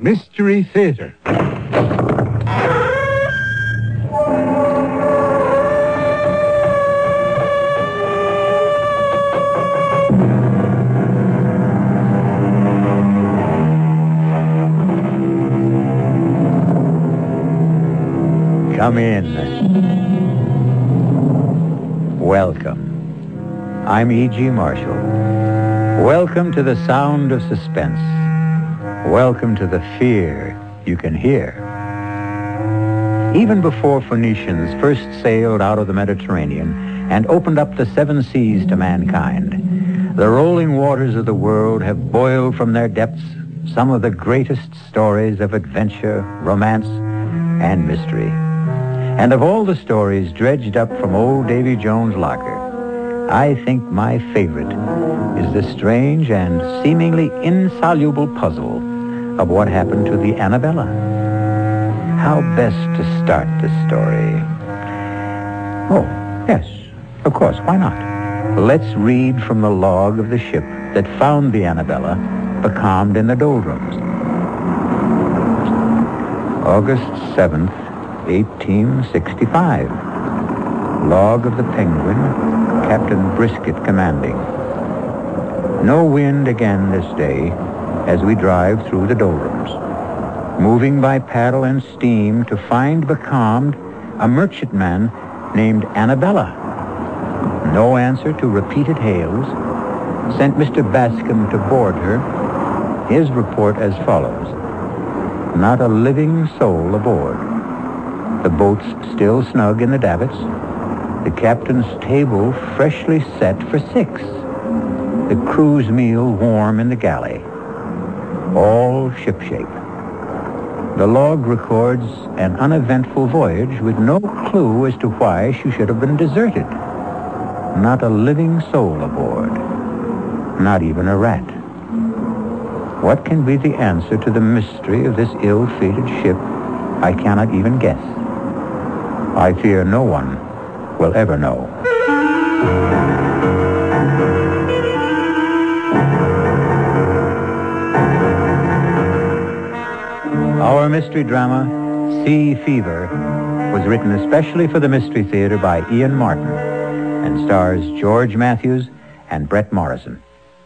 Mystery Theater. Come in. Welcome. I'm E.G. Marshall. Welcome to the sound of suspense. Welcome to the fear you can hear. Even before Phoenicians first sailed out of the Mediterranean and opened up the seven seas to mankind, the rolling waters of the world have boiled from their depths some of the greatest stories of adventure, romance, and mystery. And of all the stories dredged up from old Davy Jones' locker, I think my favorite is the strange and seemingly insoluble puzzle of what happened to the Annabella. How best to start the story? Oh, yes, of course, why not? Let's read from the log of the ship that found the Annabella becalmed in the doldrums. August 7th, 1865. Log of the Penguin, Captain Brisket commanding. No wind again this day as we drive through the doldrums, moving by paddle and steam to find becalmed a merchantman named Annabella. No answer to repeated hails. Sent Mr. Bascom to board her. His report as follows. Not a living soul aboard. The boat's still snug in the davits. The captain's table freshly set for 6. The crew's meal warm in the galley. All shipshape. The log records an uneventful voyage with no clue as to why she should have been deserted. Not a living soul aboard. Not even a rat. What can be the answer to the mystery of this ill-fated ship? I cannot even guess. I fear no one will ever know. Our mystery drama, Sea Fever, was written especially for the Mystery Theater by Ian Martin and stars George Matthews and Brett Morrison.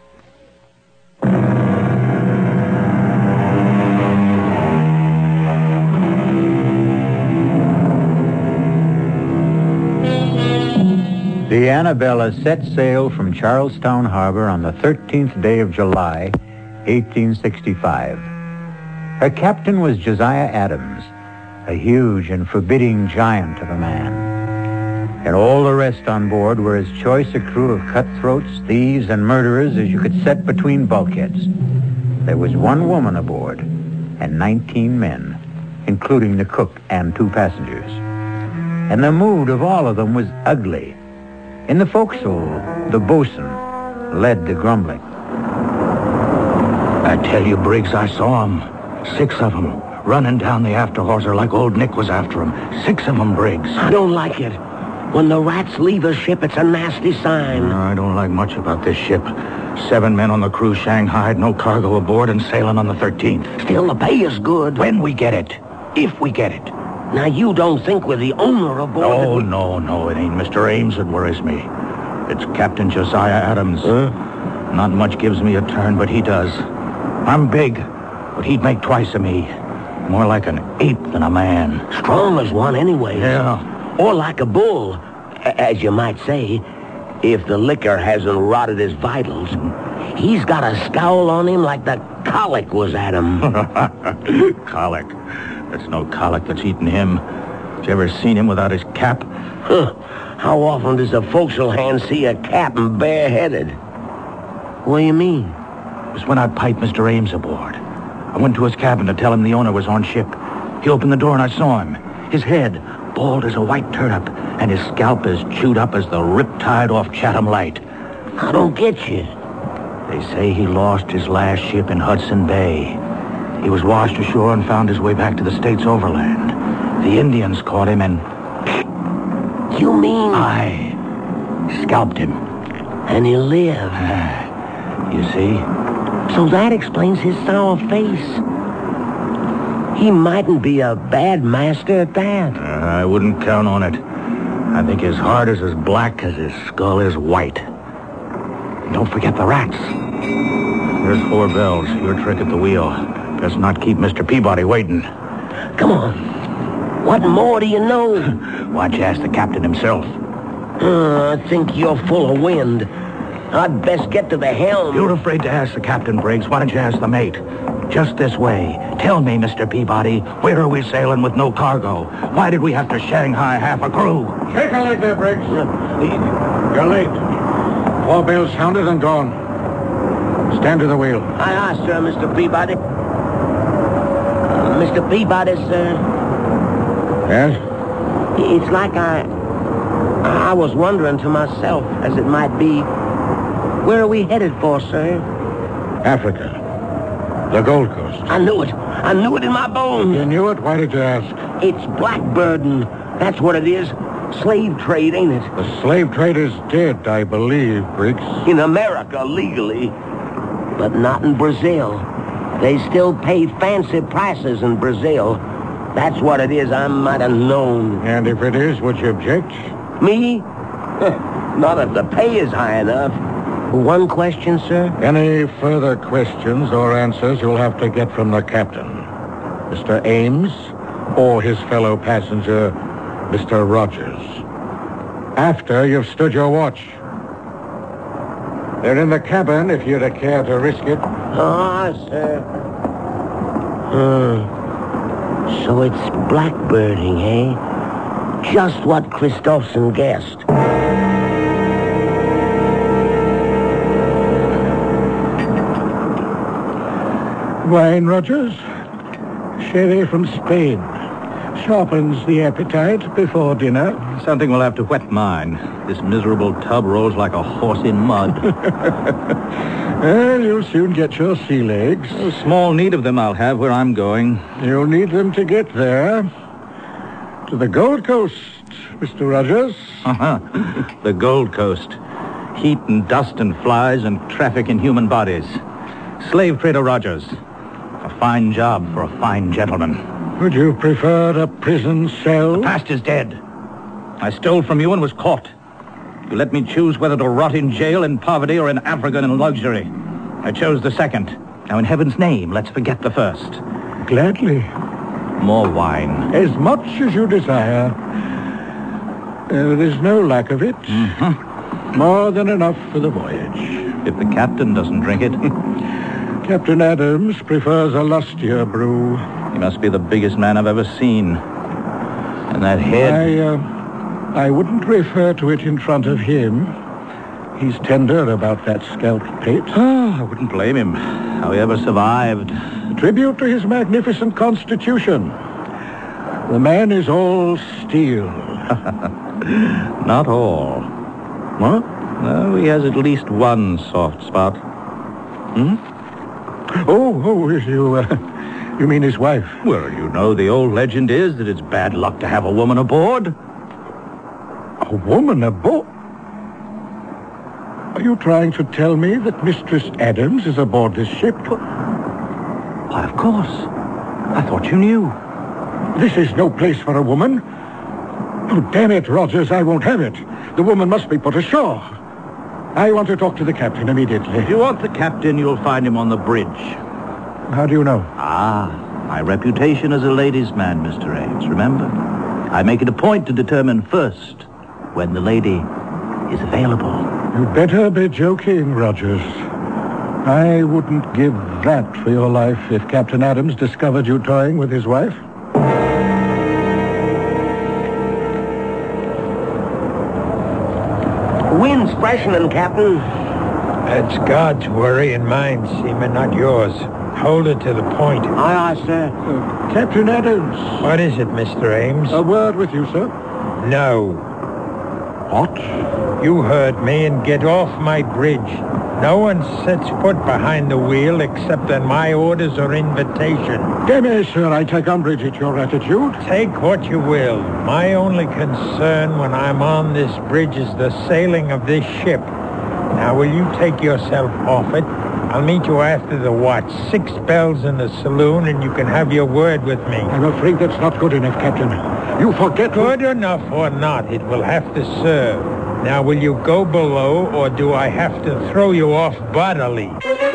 The Annabella set sail from Charlestown Harbor on the 13th day of July, 1865. Her captain was Josiah Adams, a huge and forbidding giant of a man. And all the rest on board were as choice a crew of cutthroats, thieves, and murderers as you could set between bulkheads. There was one woman aboard and 19 men, including the cook and 2 passengers. And the mood of all of them was ugly. In the forecastle, the bosun led the grumbling. I tell you, Briggs, I saw 'em. 6 of 'em, running down the after hawser like old Nick was after 'em. 6 of 'em, Briggs. I don't like it. When the rats leave a ship, it's a nasty sign. I don't like much about this ship. 7 men on the crew shanghaied, no cargo aboard, and sailing on the 13th. Still, the pay is good. When we get it. If we get it. Now, you don't think we're the owner aboard? Oh, no, it ain't Mr. Ames that worries me. It's Captain Josiah Adams. Not much gives me a turn, but he does. I'm big, but he'd make twice of me. More like an ape than a man. Strong as one anyway. Yeah. Or like a bull, as you might say, if the liquor hasn't rotted his vitals. He's got a scowl on him like the colic was at him. Colic? There's no colic that's eaten him. Have you ever seen him without his cap? Huh. How often does a forecastle hand see a captain bareheaded? What do you mean? It was when I piped Mr. Ames aboard. I went to his cabin to tell him the owner was on ship. He opened the door and I saw him. His head, bald as a white turnip, and his scalp as chewed up as the riptide off Chatham Light. I don't get you. They say he lost his last ship in Hudson Bay. He was washed ashore and found his way back to the States overland. The Indians caught him and... You mean... I scalped him. And he lived. You see? So that explains his sour face. He mightn't be a bad master at that. I wouldn't count on it. I think his heart is as black as his skull is white. And don't forget the rats. There's 4 bells. Your trick at the wheel. Best not keep Mr. Peabody waiting. Come on. What more do you know? Why don't you ask the captain himself? I think you're full of wind. I'd best get to the helm. You're afraid to ask the captain, Briggs. Why don't you ask the mate? Just this way. Tell me, Mr. Peabody, where are we sailing with no cargo? Why did we have to Shanghai half a crew? Take a leg there, Briggs. You're late. 4 bells sounded and gone. Stand to the wheel. Aye, sir, Mr. Peabody. Mr. Peabody, sir. Yes? It's like I was wondering to myself, as it might be, where are we headed for, sir? Africa. The Gold Coast. I knew it. I knew it in my bones. You knew it? Why did you ask? It's blackbirding. That's what it is. Slave trade, ain't it? The slave trade is dead, I believe, Briggs. In America, legally. But not in Brazil. They still pay fancy prices in Brazil. That's what it is. I might have known. And if it is, would you object? Me? Not if the pay is high enough. One question, sir? Any further questions or answers you'll have to get from the captain, Mr. Ames, or his fellow passenger, Mr. Rogers, after you've stood your watch. They're in the cabin if you'd care to risk it. Ah, sir. So it's blackbirding, eh? Just what Christofson guessed. Wine, Rogers? Sherry from Spain. Sharpens the appetite before dinner. Something will have to wet mine. This miserable tub rolls like a horse in mud. Well, you'll soon get your sea legs. Small need of them I'll have where I'm going. You'll need them to get there. To the Gold Coast, Mr. Rogers. The Gold Coast. Heat and dust and flies and traffic in human bodies. Slave trader Rogers. A fine job for a fine gentleman. Would you prefer a prison cell? The past is dead. I stole from you and was caught. You let me choose whether to rot in jail in poverty or in Africa in luxury. I chose the second. Now, in heaven's name, let's forget the first. Gladly. More wine. As much as you desire. There's no lack of it. Mm-hmm. More than enough for the voyage. If the captain doesn't drink it. Captain Adams prefers a lustier brew. He must be the biggest man I've ever seen. And that head... I wouldn't refer to it in front of him. He's tender about that scalp plate. I wouldn't blame him. How he ever survived. Tribute to his magnificent constitution. The man is all steel. Not all. What? No, he has at least one soft spot. You mean his wife? Well, you know, the old legend is that it's bad luck to have a woman aboard. A woman aboard? Are you trying to tell me that Mistress Adams is aboard this ship? Why, of course. I thought you knew. This is no place for a woman. Oh, damn it, Rogers, I won't have it. The woman must be put ashore. I want to talk to the captain immediately. If you want the captain, you'll find him on the bridge. How do you know? My reputation as a ladies' man, Mr. Ames, remember? I make it a point to determine first when the lady is available. You'd better be joking, Rogers. I wouldn't give that for your life if Captain Adams discovered you toying with his wife. Wind's freshening, Captain. That's God's worry and mine, Seaman, not yours. Hold it to the point. Aye, sir. Captain Adams. What is it, Mr. Ames? A word with you, sir. No. What? You heard me, and get off my bridge. No one sets foot behind the wheel except on my orders or invitation. Deme, sir, I take umbrage at your attitude. Take what you will. My only concern when I'm on this bridge is the sailing of this ship. Now, will you take yourself off it? I'll meet you after the watch. 6 bells in the saloon, and you can have your word with me. I'm afraid that's not good enough, Captain. You forget... Good enough or not, it will have to serve. Now, will you go below, or do I have to throw you off bodily?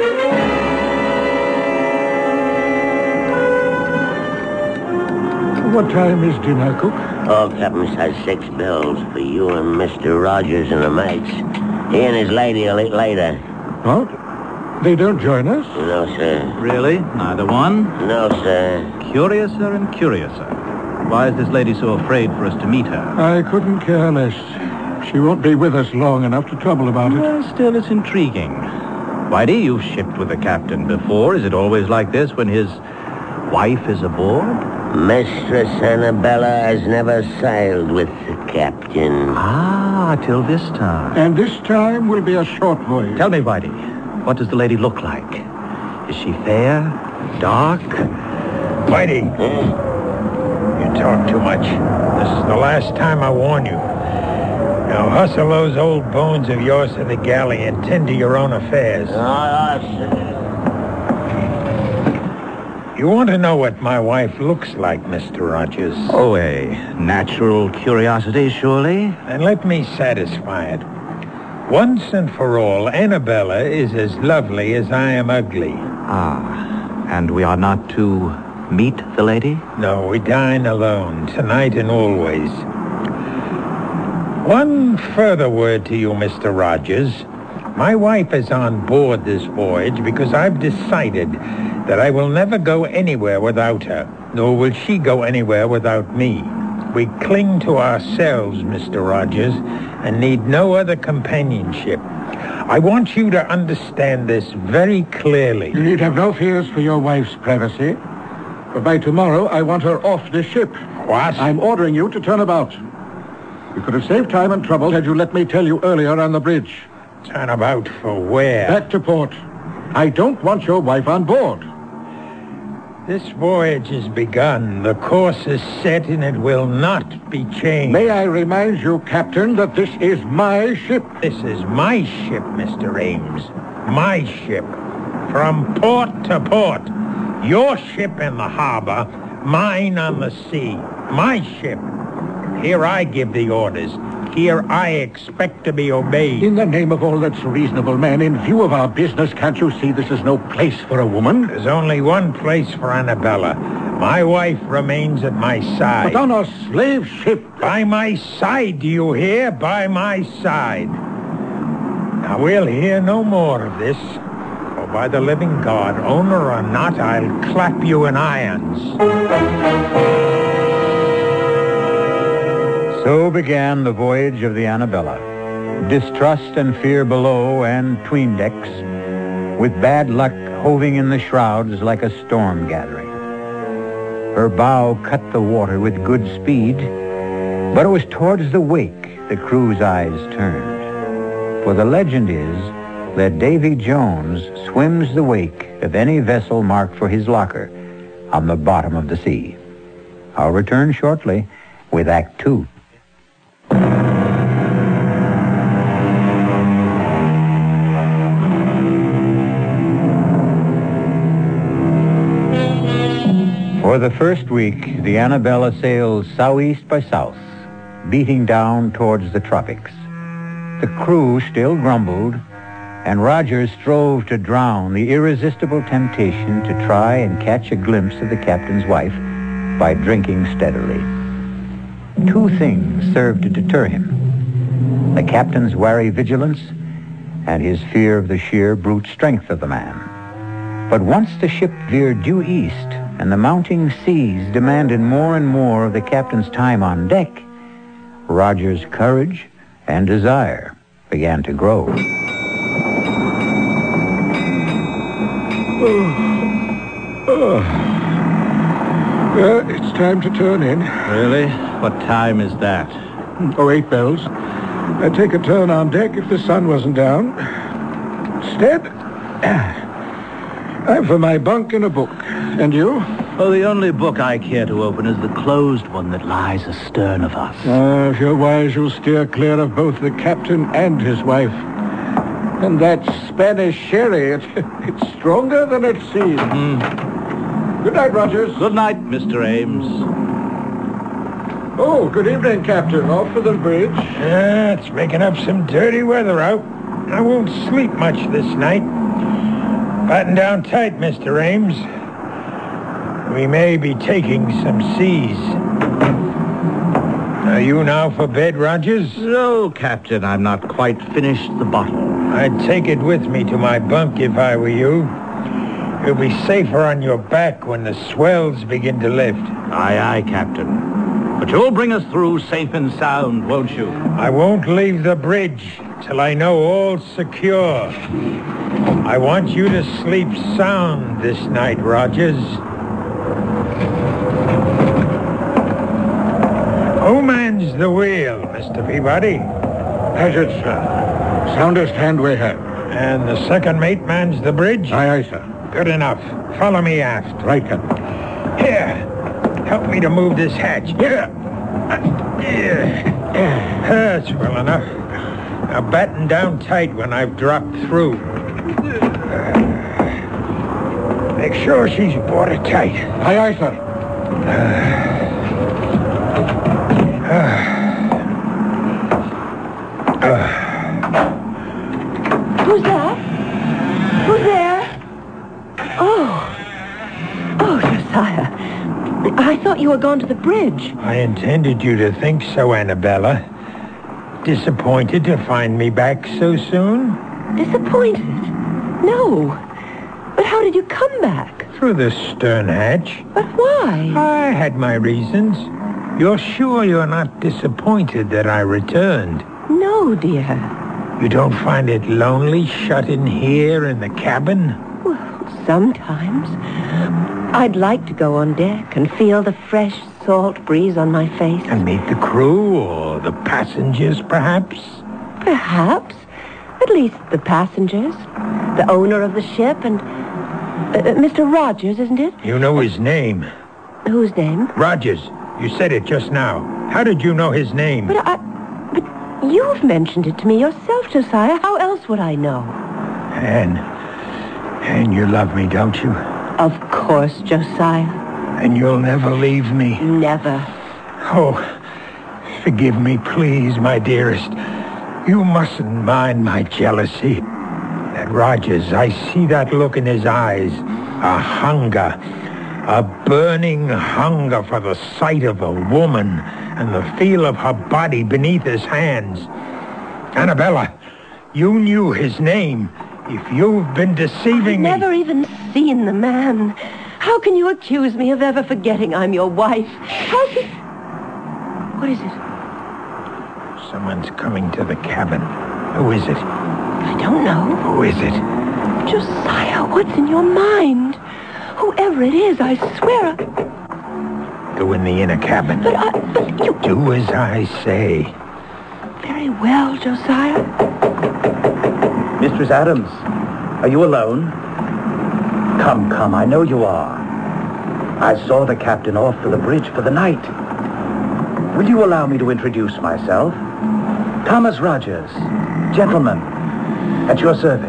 What time is dinner, Cook? Oh, Captain says 6 bells for you and Mr. Rogers and the mates. He and his lady will eat later. What? They don't join us? No, sir. Really? Neither one? No, sir. Curiouser and curiouser. Why is this lady so afraid for us to meet her? I couldn't care less. She won't be with us long enough to trouble about it. Well, still, it's intriguing. Whitey, you've shipped with the captain before. Is it always like this when his wife is aboard? Mistress Annabella has never sailed with the captain. Ah, till this time. And this time will be a short voyage. Tell me, Whitey, what does the lady look like? Is she fair? Dark? Whitey, you talk too much. This is the last time I warn you. Now hustle those old bones of yours to the galley and tend to your own affairs. Sir. You want to know what my wife looks like, Mr. Rogers? Oh, a natural curiosity, surely? And let me satisfy it. Once and for all, Annabella is as lovely as I am ugly. Ah, and we are not to meet the lady? No, we dine alone, tonight and always. One further word to you, Mr. Rogers. My wife is on board this voyage because I've decided that I will never go anywhere without her, nor will she go anywhere without me. We cling to ourselves, Mr. Rogers, and need no other companionship. I want you to understand this very clearly. You need have no fears for your wife's privacy. But by tomorrow, I want her off this ship. What? I'm ordering you to turn about. You could have saved time and trouble had you let me tell you earlier on the bridge. Turn about for where? Back to port. I don't want your wife on board. This voyage has begun. The course is set and it will not be changed. May I remind you, Captain, that this is my ship. This is my ship, Mr. Ames. My ship. From port to port. Your ship in the harbor, mine on the sea. My ship. Here I give the orders. Here I expect to be obeyed. In the name of all that's reasonable, man, in view of our business, can't you see this is no place for a woman? There's only one place for Annabella. My wife remains at my side. But on a slave ship. By my side, do you hear? By my side. Now, we'll hear no more of this. For by the living God, owner or not, I'll clap you in irons. So began the voyage of the Annabella. Distrust and fear below and 'tween decks, with bad luck hoving in the shrouds like a storm gathering. Her bow cut the water with good speed, but it was towards the wake the crew's eyes turned. For the legend is that Davy Jones swims the wake of any vessel marked for his locker on the bottom of the sea. I'll return shortly with Act 2. For the first week, the Annabella sails southeast by south, beating down towards the tropics. The crew still grumbled, and Rogers strove to drown the irresistible temptation to try and catch a glimpse of the captain's wife by drinking steadily. 2 things served to deter him: the captain's wary vigilance and his fear of the sheer brute strength of the man. But once the ship veered due east and the mounting seas demanded more and more of the captain's time on deck, Rogers' courage and desire began to grow. It's time to turn in. Really? What time is that? 8 bells. I'd take a turn on deck if the sun wasn't down. Instead, I'm for my bunk and a book. And you? Oh, the only book I care to open is the closed one that lies astern of us. If you're wise, you'll steer clear of both the captain and his wife. And that Spanish sherry, it's stronger than it seems. Good night, Rogers. Good night, Mr. Ames. Oh, good evening, Captain. Off for the bridge? Yeah, it's making up some dirty weather out. I won't sleep much this night. Batten down tight, Mr. Ames. We may be taking some seas. Are you now for bed, Rogers? No, Captain, I'm not quite finished the bottle. I'd take it with me to my bunk if I were you. You'll be safer on your back when the swells begin to lift. Aye, aye, Captain. But you'll bring us through safe and sound, won't you? I won't leave the bridge till I know all's secure. I want you to sleep sound this night, Rogers. Who mans the wheel, Mr. Peabody? Hazard, sir. Soundest hand we have. And the second mate mans the bridge? Aye, aye, sir. Good enough. Follow me aft. Right, Captain. Here. Help me to move this hatch. Here. That's well enough. Now batten down tight when I've dropped through. Make sure she's watertight. Aye, aye, sir. Who's that? Who's there? Oh, Josiah. I thought you were gone to the bridge. I intended you to think so, Annabella. Disappointed to find me back so soon? Disappointed? No. But how did you come back? Through the stern hatch. But why? I had my reasons. You're sure you're not disappointed that I returned? No, dear. You don't find it lonely shut in here in the cabin? Well, sometimes. I'd like to go on deck and feel the fresh, salt breeze on my face. And meet the crew or the passengers, perhaps? Perhaps. At least the passengers. The owner of the ship and... Mr. Rogers, isn't it? You know his name. Whose name? Rogers. You said it just now. How did you know his name? But you've mentioned it to me yourself, Josiah. How else would I know? And you love me, don't you? Of course, Josiah. And you'll never leave me? Never. Oh, forgive me, please, my dearest. You mustn't mind my jealousy. That Rogers, I see that look in his eyes. A hunger. A burning hunger for the sight of a woman and the feel of her body beneath his hands. Annabella, you knew his name. If you've been deceiving me... I've never even seen the man. How can you accuse me of ever forgetting I'm your wife? How can... What is it? Someone's coming to the cabin. Who is it? I don't know. Who is it? Josiah, what's in your mind? Whoever it is, I swear... Go in the inner cabin. But you... Do as I say. Very well, Josiah. Mistress Adams, are you alone? Come, I know you are. I saw the captain off for the bridge for the night. Will you allow me to introduce myself? Thomas Rogers, gentleman, at your service.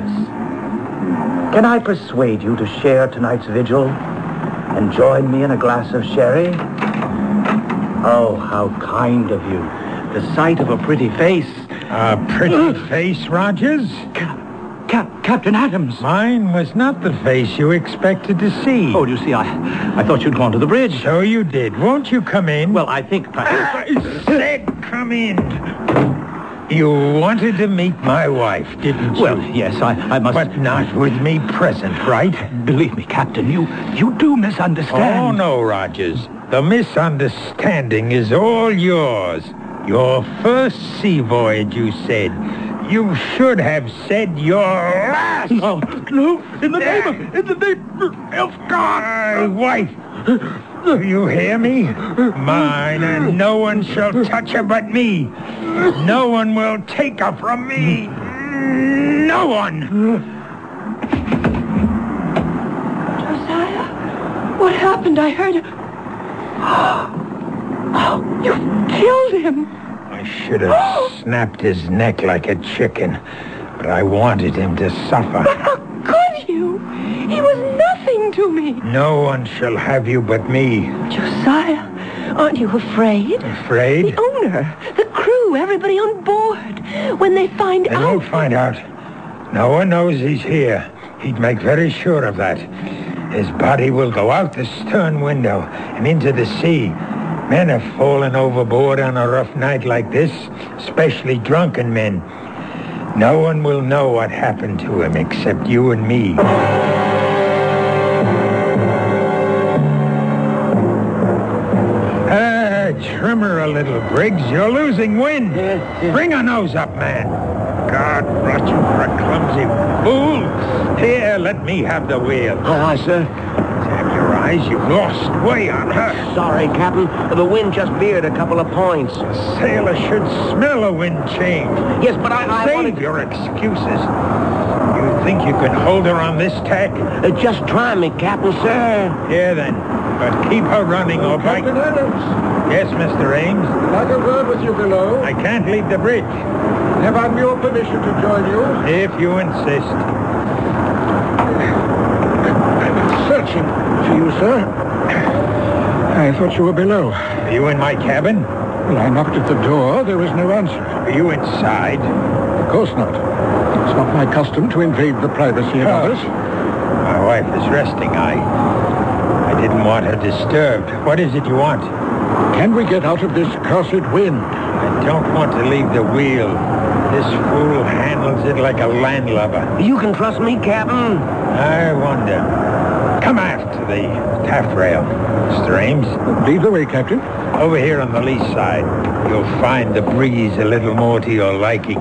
Can I persuade you to share tonight's vigil and join me in a glass of sherry? Oh, how kind of you. The sight of a pretty face. A pretty face, Rogers? Captain Adams. Mine was not the face you expected to see. Oh, you see, I thought you'd gone to the bridge. So you did. Won't you come in? Well, I think perhaps... I said come in. You wanted to meet my wife, didn't you? Well, yes, I must... But not with me present, right? Believe me, Captain, you do misunderstand. Oh, no, Rogers. The misunderstanding is all yours. Your first sea voyage, you said. You should have said your last. No, in the name of God. My wife. Do you hear me? Mine, and no one shall touch her but me. No one will take her from me. No one. Josiah, what happened? I heard... Oh, you killed him. I should have snapped his neck like a chicken. but I wanted him to suffer. But how could you? He was nothing to me. No one shall have you but me. Josiah, aren't you afraid? Afraid? The owner, the crew, everybody on board. When they find They out... won't find out. No one knows he's here. He'd make very sure of that. His body will go out the stern window and into the sea. Men have fallen overboard on a rough night like this, especially drunken men. No one will know what happened to him except you and me. Trim her a little, Briggs. You're losing wind. Bring her nose up, man. God, brought you for a clumsy fool. Here, let me have the wheel. Aye, sir. Damn your eyes, you've lost way on her. Sorry, Captain. The wind just veered a couple of points. A sailor should smell a wind change. Yes, but I Save wanted... your excuses. You think you can hold her on this tack? just try me, Captain, sir. Here, then. But keep her running, or by... Captain Adams, Yes, Mr. Ames. I'd like a word with you below. I can't leave the bridge. Have I your permission to join you? If you insist. I've been searching for you, sir. I thought you were below. Are you in my cabin? Well, I knocked at the door. There was no answer. Are you inside? Of course not. It's not my custom to invade the privacy of others. My wife is resting. I didn't want her disturbed. What is it you want? Can we get out of this cursed wind? I don't want to leave the wheel. This fool handles it like a landlubber. You can trust me, Captain. I wonder. Come aft to the taffrail, Mr. Ames. Lead the way, Captain. Over here on the lee side. You'll find the breeze a little more to your liking.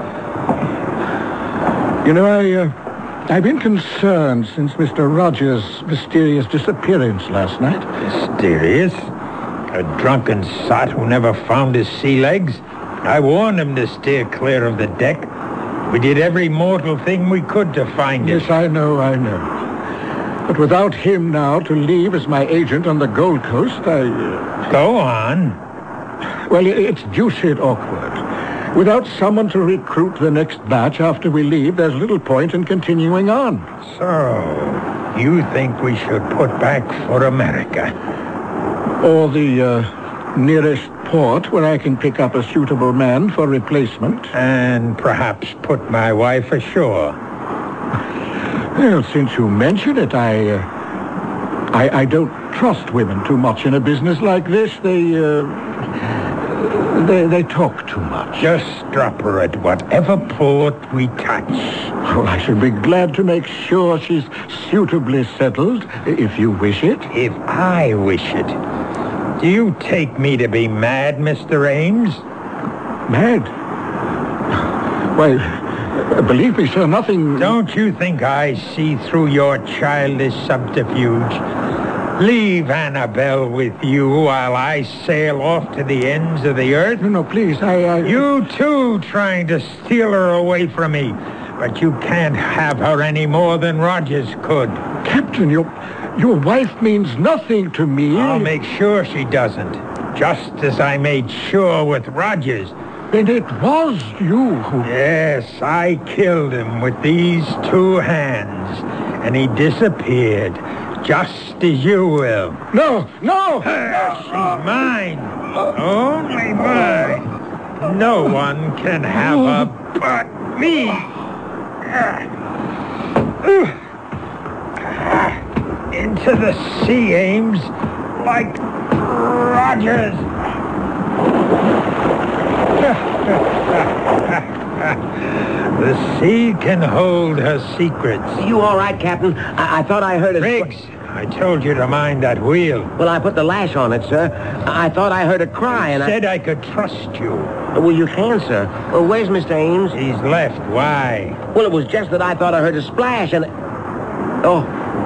You know, I've been concerned since Mr. Rogers' mysterious disappearance last night. Mysterious? A drunken sot who never found his sea legs? I warned him to steer clear of the deck. We did every mortal thing we could to find him. Yes, I know. But without him now to leave as my agent on the Gold Coast, Go on. Well, it's deuced awkward. Without someone to recruit the next batch after we leave, there's little point in continuing on. So, you think we should put back for America? Or the nearest port where I can pick up a suitable man for replacement. And perhaps put my wife ashore. Well, since you mention it, I don't trust women too much in a business like this. They talk too much. Just drop her at whatever port we touch. Well, I should be glad to make sure she's suitably settled, if you wish it. If I wish it. Do you take me to be mad, Mr. Ames? Mad? Why, believe me, sir, nothing... Don't you think I see through your childish subterfuge? Leave Annabelle with you while I sail off to the ends of the earth? No, please, You too trying to steal her away from me. But you can't have her any more than Rogers could. Captain, your wife means nothing to me. I'll make sure she doesn't. Just as I made sure with Rogers. Then it was you who... Yes, I killed him with these two hands. And he disappeared. Just as you will. No! She's mine. Only mine. No one can have her but me. Into the sea, Ames, like Rogers. The sea can hold her secrets. You all right, Captain? I thought I heard a... Briggs, I told you to mind that wheel. Well, I put the lash on it, sir. I thought I heard a cry, and Said I could trust you. Well, you can, sir. Well, where's Mr. Ames? He's left. Why? Well, it was just that I thought I heard a splash, and... Oh.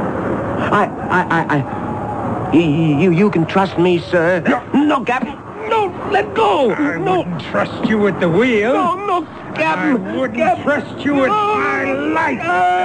You can trust me, sir. No, Captain. No, let go. I wouldn't trust you with the wheel. No, Captain. I wouldn't trust you with my life.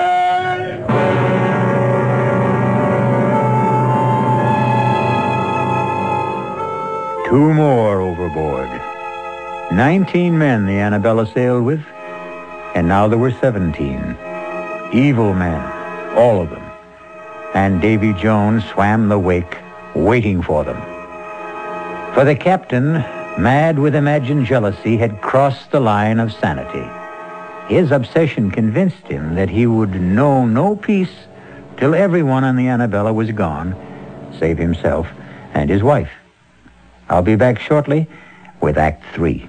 Two more overboard. 19 men the Annabella sailed with. And now there were 17. Evil men, all of them. And Davy Jones swam the wake, waiting for them. For the captain, mad with imagined jealousy, had crossed the line of sanity. His obsession convinced him that he would know no peace till everyone on the Annabella was gone, save himself and his wife. I'll be back shortly with Act 3.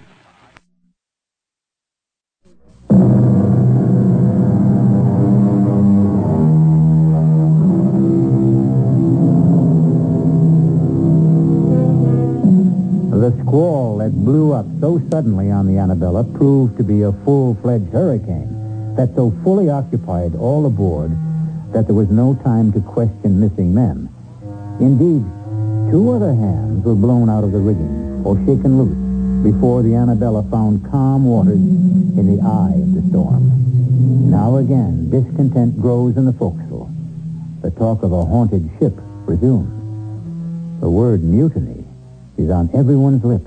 The squall that blew up so suddenly on the Annabella proved to be a full-fledged hurricane that so fully occupied all aboard that there was no time to question missing men. Indeed, 2 other hands were blown out of the rigging or shaken loose before the Annabella found calm waters in the eye of the storm. Now again, discontent grows in the forecastle. The talk of a haunted ship resumes. The word mutiny is on everyone's lips.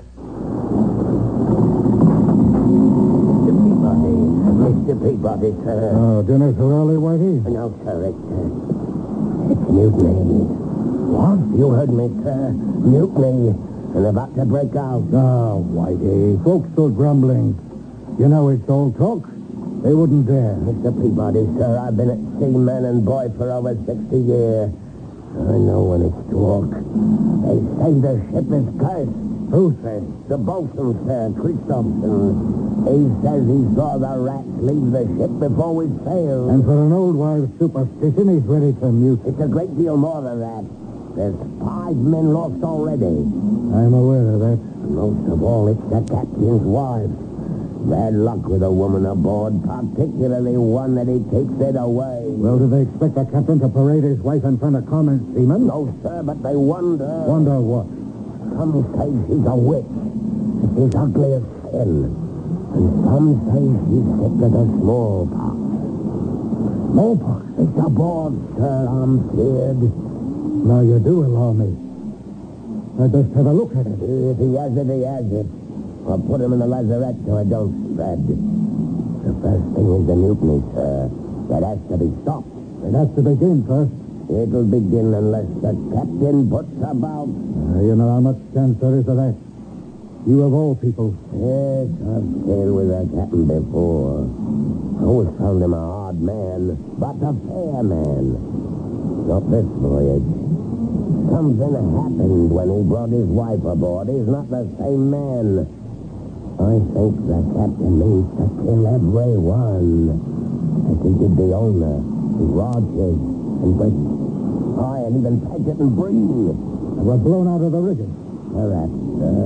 Mr. Peabody, sir. Oh, dinner so early, Whitey? No, sir, it's mutiny. What? You heard me, sir. Mutiny. And about to break out. Oh, Whitey, folks are grumbling. You know it's all talk. They wouldn't dare. Mr. Peabody, sir, I've been at sea, man and boy, for over 60 years. I know when it's talk. They say the ship is cursed. Who says? The boatswain, sir, Christopherson. He says he saw the rats leave the ship before we sailed. And for an old wives' superstition, he's ready to mute. It's a great deal more than that. There's 5 men lost already. I'm aware of that. Most of all, it's the captain's wife. Bad luck with a woman aboard, particularly one that he takes it away. Well, do they expect the captain to parade his wife in front of common seamen? No, sir, but they wonder. Wonder what? Some say she's a witch. She's ugly as sin. And some say she's sick of the smallpox. Smallpox? It's aboard, sir. I'm scared. Now you do allow me. I best have a look at it. If he has it, he has it. I'll put him in the lazarette so I don't spread. The first thing is the mutiny, sir. That has to be stopped. It has to begin first. It'll begin unless the captain puts about. You know how much chance there is of that. You of all people. Yes, I've sailed with the captain before. I always found him a hard man, but a fair man. Not this voyage. Something happened when he brought his wife aboard. He's not the same man. I think the captain means to kill everyone. As he did the owner, Rogers, and Britain. And even Paget and Breen. They were blown out of the rigging. Perhaps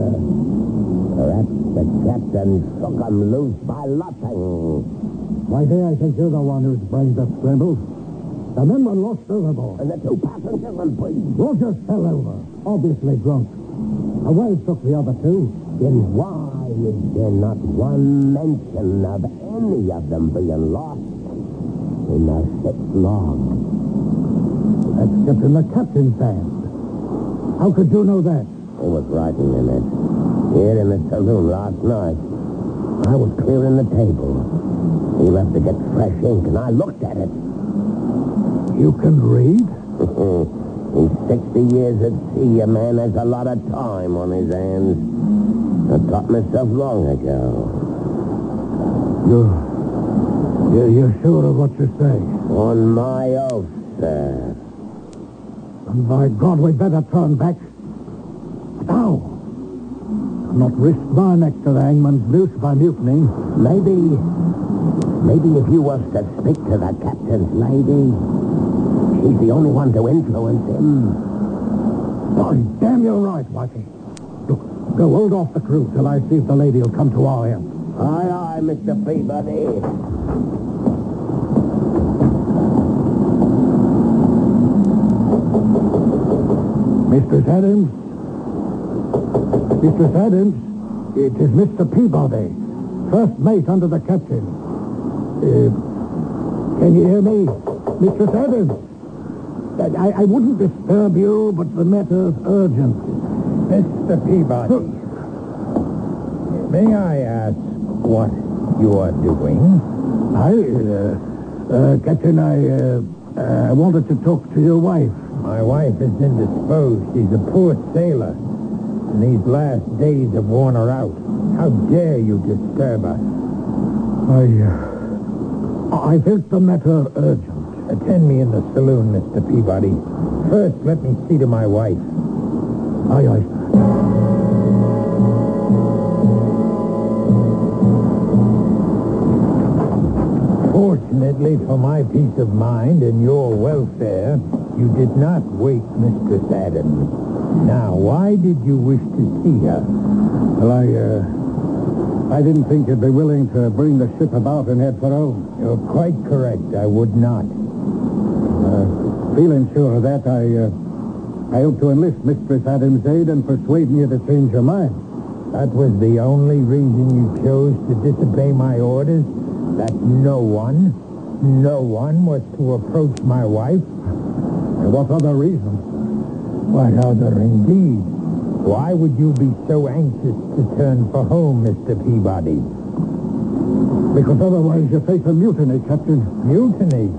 the captain shook them loose by luffing. Why, there, I think you're the one whose brains are scrambled. The men were lost overboard. And the 2 passengers and Breen. Rogers fell over, obviously drunk. A wave took the other 2. Then why is there not one mention of any of them being lost in the ship's log? That's kept in the captain's hand. How could you know that? He was writing in it. Here in the saloon last night. I was clearing the table. He left to get fresh ink, and I looked at it. You can read? In 60 years at sea, a man has a lot of time on his hands. I taught myself long ago. You're sure of what you say? On my oath, sir. And by God, we'd better turn back. Now. I'll not risk my neck to the hangman's noose by mutiny. Maybe if you was to speak to the captain's lady, she's the only one to influence him. By damn, you're right, Whitey. Look, go hold off the crew till I see if the lady will come to our help. Aye, aye, Mr. Peabody. Mistress Adams? Mistress Adams? It is Mr. Peabody, first mate under the captain. Can you hear me? Mistress Adams? I wouldn't disturb you, but the matter's urgent. Mr. Peabody, may I ask what you are doing? Captain, I wanted to talk to your wife. My wife is indisposed. She's a poor sailor. And these last days have worn her out. How dare you disturb her? I felt the matter urgent. Attend me in the saloon, Mr. Peabody. First, let me see to my wife. Aye, aye. Fortunately for my peace of mind and your welfare, you did not wake Mistress Adams. Now, why did you wish to see her? Well, I didn't think you'd be willing to bring the ship about and head for home. You're quite correct. I would not. Feeling sure of that, I hope to enlist Mistress Adams' aid and persuade me to change your mind. That was the only reason you chose to disobey my orders? That no one was to approach my wife? And what other reason? What other, indeed? Why would you be so anxious to turn for home, Mr. Peabody? Because otherwise you face a mutiny, Captain. Mutiny?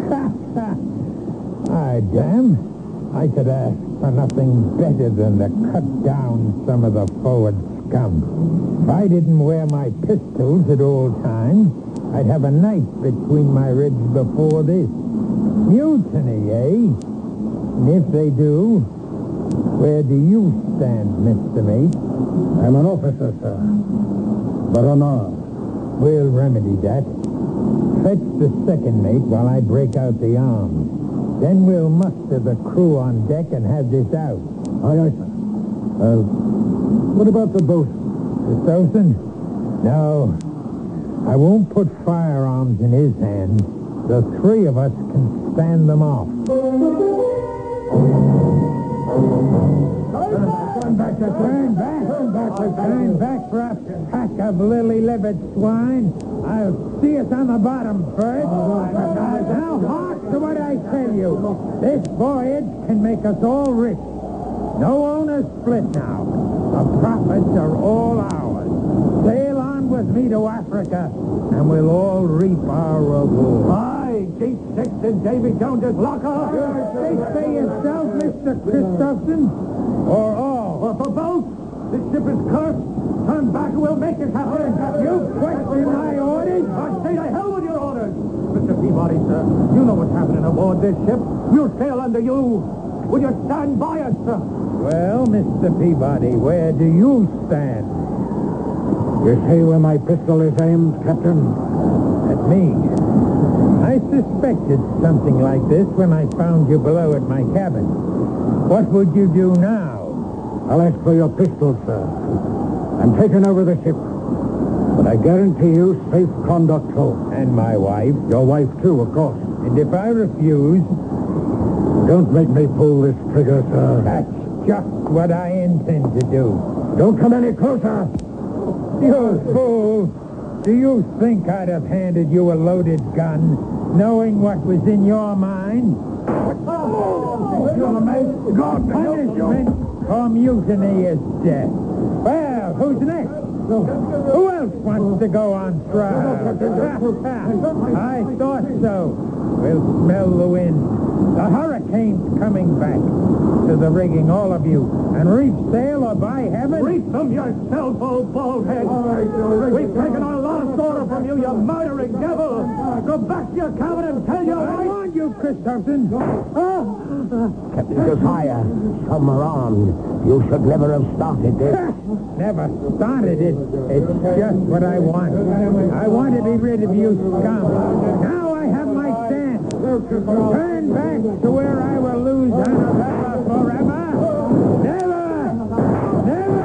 Damn. I could ask for nothing better than to cut down some of the forward scum. If I didn't wear my pistols at all times, I'd have a knife between my ribs before this. Mutiny, eh? And if they do, where do you stand, Mr. Mate? I'm an officer, sir, but unarmed. We'll remedy that. Fetch the second mate while I break out the arms. Then we'll muster the crew on deck and have this out. Aye, aye, sir. What about the boat? The Sosen? No. I won't put firearms in his hands. The three of us can stand them off. Turn back for a pack of lily-livered swine. I'll see us on the bottom first. Now hark to what I tell you. This voyage can make us all rich. No owners split now. The profits are all ours. Sail on with me to Africa, and we'll all reap our reward. Aye, Chief Sexton Davy Jones's locker. Say for yourself, Mr. Christopherson, or all. Or for both. This ship is cursed. Turn back and we'll make it happen. You question my orders? Say to hell with your orders. Mr. Peabody, sir, you know what's happening aboard this ship. We'll sail under you. Will you stand by us, sir? Well, Mr. Peabody, where do you stand? You see where my pistol is aimed, Captain? At me. I suspected something like this when I found you below at my cabin. What would you do now? I'll ask for your pistol, sir. I'm taking over the ship. But I guarantee you safe conduct home. And my wife? Your wife, too, of course. And if I refuse? Don't make me pull this trigger, sir. That's just what I intend to do. Don't come any closer. You fool! Do you think I'd have handed you a loaded gun, knowing what was in your mind? God, Punishment for mutiny is death. Well, who's next? Who else wants to go on trial? I thought so. We'll smell the wind. The hurricane's coming back. To the rigging, all of you. And reef sail, or by heaven... Reef them yourself, old bald head. We've taken our last order from you, you murdering devil. Go back to your cabin and tell your I wife... warned you, Christopherson. Captain Josiah, some are armed. You should never have started this. Never started it. It's just what I want. I want to be rid of you scum. Now I have my chance. Turn back to where I will lose Annabella forever. Never! Never!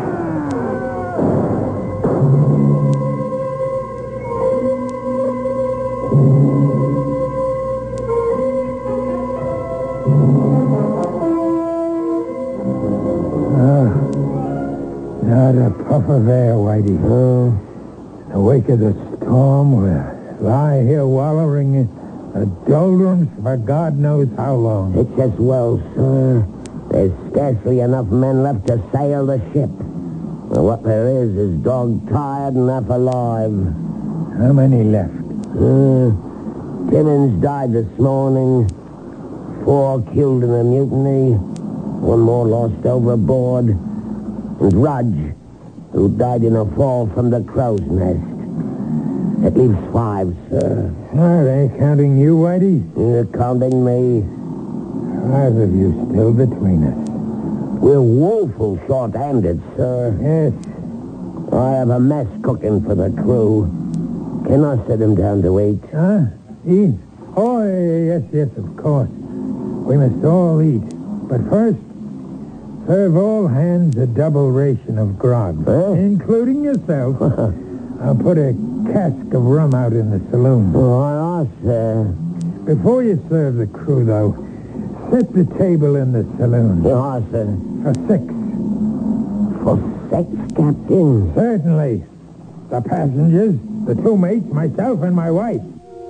Not a puff of air, Whitey. Oh. In the wake of the storm, we'll lie here wallowing in the doldrums for God knows how long. It's as well, sir. There's scarcely enough men left to sail the ship. Well, what there is dog-tired and half alive. How many left? Timmins died this morning. 4 killed in a mutiny. 1 more lost overboard. And Rudge, who died in a fall from the crow's nest. That leaves 5, sir. Are they counting you, Whitey? Counting me. 5 of you still between us. We're woeful short-handed, sir. Yes. I have a mess cooking for the crew. Can I sit him down to eat? Huh? Eat? Oh, yes, of course. We must all eat. But first, serve all hands a double ration of grog, including yourself. I'll put a cask of rum out in the saloon. Oh, sir. Before you serve the crew, though, set the table in the saloon. Oh, sir. For 6. For 6, Captain? Certainly. The passengers, the 2 mates, myself, and my wife.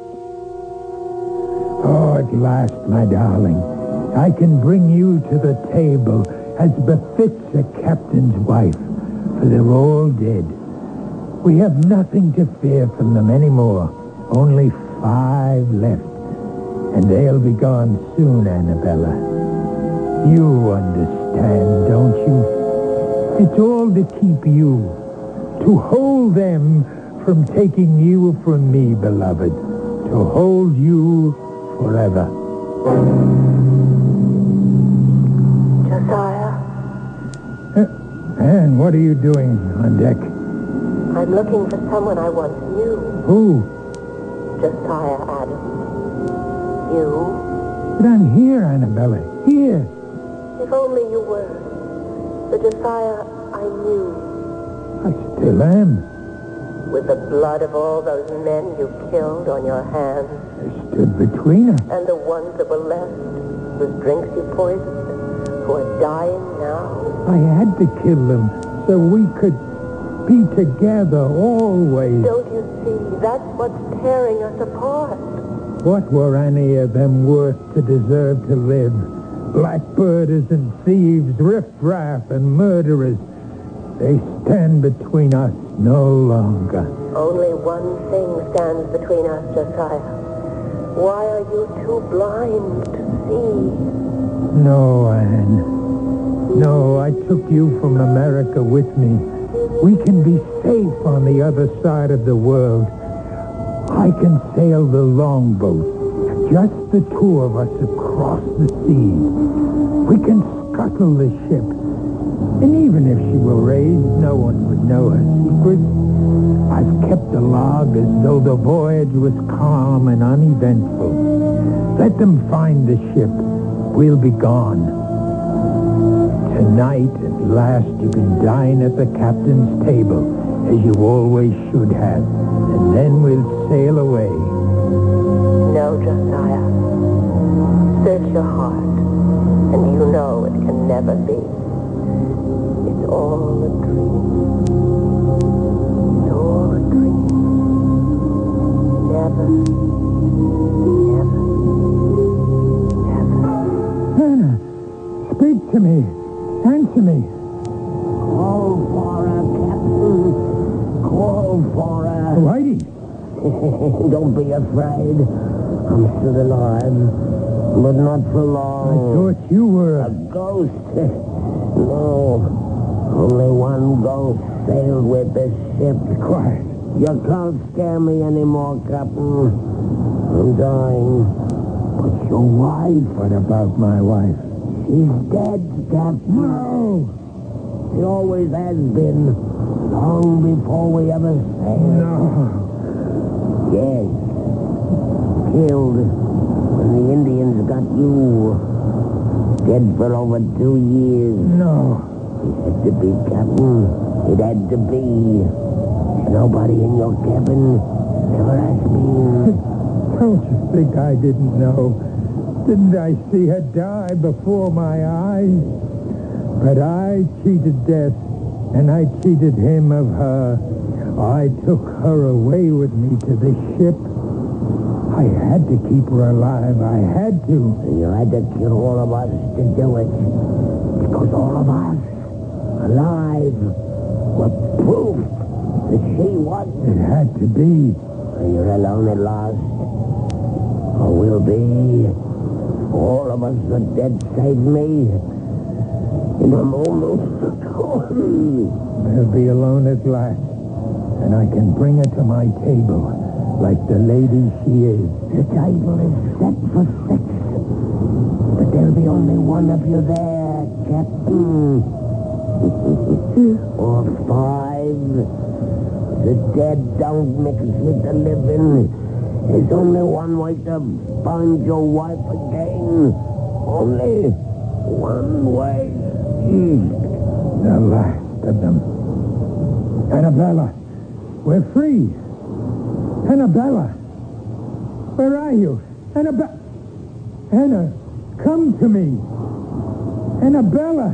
Oh, at last, my darling, I can bring you to the table as befits a captain's wife, for they're all dead. We have nothing to fear from them anymore. Only 5 left. And they'll be gone soon, Annabella. You understand, don't you? It's all to keep you. To hold them from taking you from me, beloved. To hold you forever. Josiah, Anne, what are you doing on deck? I'm looking for someone I once knew. Who? Josiah Adams. You? But I'm here, Annabella. Here. If only you were. The Josiah I knew. I still am. With the blood of all those men you killed on your hands. I stood between us. And the ones that were left, whose drinks you poisoned, who are dying now. I had to kill them so we could be together always. Don't you see? That's what's tearing us apart. What were any of them worth to deserve to live? Blackbirders and thieves, riffraff and murderers. They stand between us no longer. Only one thing stands between us, Josiah. Why are you too blind to see? No, Anne. No, I took you from America with me. We can be safe on the other side of the world. I can sail the longboat, just the 2 of us across the seas. We can scuttle the ship. And even if she were raised, no one would know her secret. I've kept the log as though the voyage was calm and uneventful. Let them find the ship. We'll be gone. Tonight, at last, you can dine at the captain's table, as you always should have. And then we'll sail away. No, Josiah. Search your heart, and you know it can never be. It's all a dream. It's all a dream. Never, never, never. Anna, speak to me. Answer me. Call for her, Captain. Call for her. Whitey. Don't be afraid. I'm still alive, but not for I long. thought you were A ghost? No. Only one ghost sailed with this ship. Quiet. You can't scare me anymore, Captain. I'm dying. But your wife. What about my wife? She's dead, Captain. No. She always has been. Long before we ever sailed. No. Yes. Killed when the Indians got you. Dead for over 2 years. No. It had to be, Captain. It had to be. Nobody in your cabin ever has been. Don't you think I didn't know? Didn't I see her die before my eyes? But I cheated death, and I cheated him of her. I took her away with me to the ship. I had to keep her alive. I had to. And you had to kill all of us to do it. Because all of us, alive, were proof that she was. It had to be. You're alone at last. Or will be. All of us the dead save me. In a moment. I'll be alone at last. And I can bring her to my table, like the lady she is. The table is set for 6. But there'll be only one of you there, Captain. Or 5. The dead don't mix with the living. There's only one way to find your wife again. Only one way. The last of them. Annabella, we're free. Annabella, where are you? Anna, come to me. Annabella.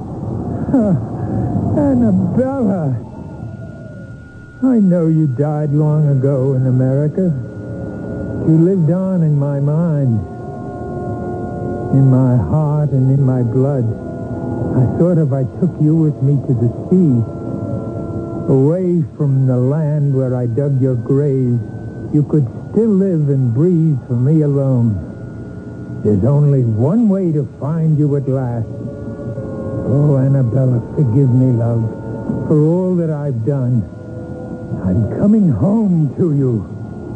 Annabella. I know you died long ago in America. You lived on in my mind, in my heart, and in my blood. I thought if I took you with me to the sea, away from the land where I dug your grave, you could still live and breathe for me alone. There's only one way to find you at last. Oh, Annabella, forgive me, love, for all that I've done. I'm coming home to you.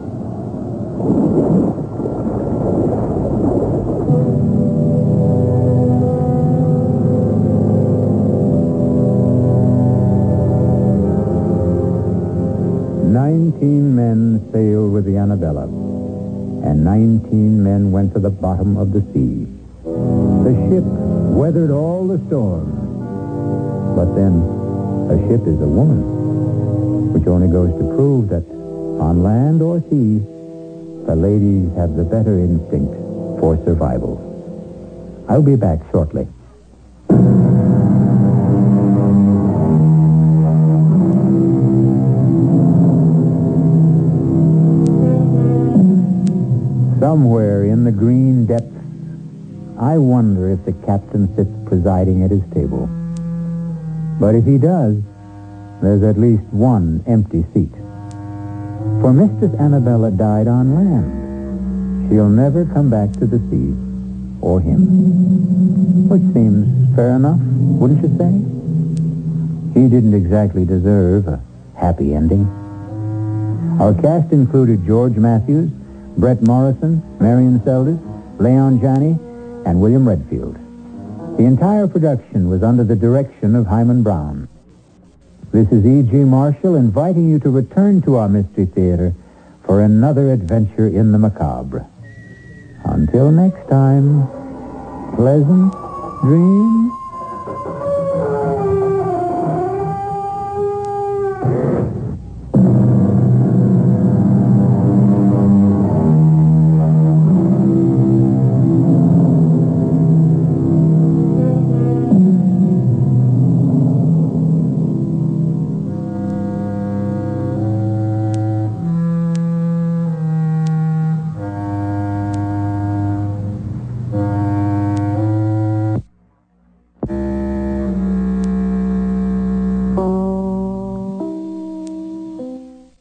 19 men sailed with the Annabella, and 19 men went to the bottom of the sea. The ship weathered all the storms. But then, a ship is a woman, which only goes to prove that on land or sea, the ladies have the better instinct for survival. I'll be back shortly. Somewhere in the green depths, I wonder if the captain sits presiding at his table. But if he does, there's at least one empty seat. For Mistress Annabella died on land. She'll never come back to the sea, or him. Which seems fair enough, wouldn't you say? He didn't exactly deserve a happy ending. Our cast included George Matthews, Brett Morrison, Marion Seldes, Leon Janney, and William Redfield. The entire production was under the direction of Hyman Brown. This is E.G. Marshall inviting you to return to our Mystery Theater for another adventure in the macabre. Until next time, pleasant dreams.